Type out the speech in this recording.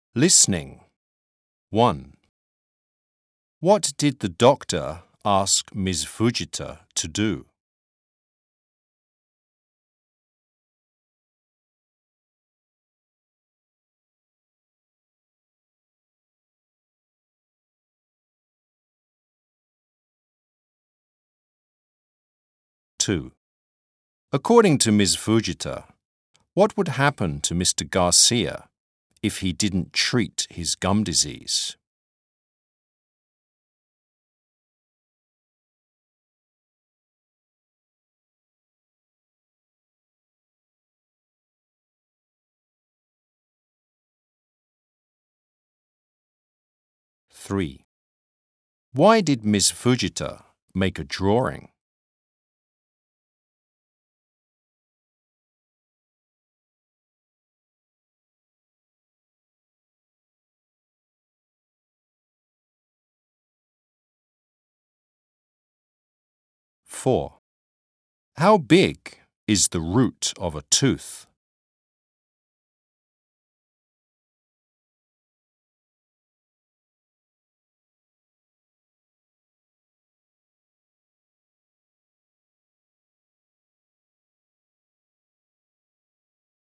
Listening. 1. What did the doctor ask Ms. Fujita to do? 2. According to Ms. Fujita, what would happen to Mr. Garcia if he didn't treat his gum disease? 3. Why did Ms. Fujita make a drawing? 4. How big is the root of a tooth?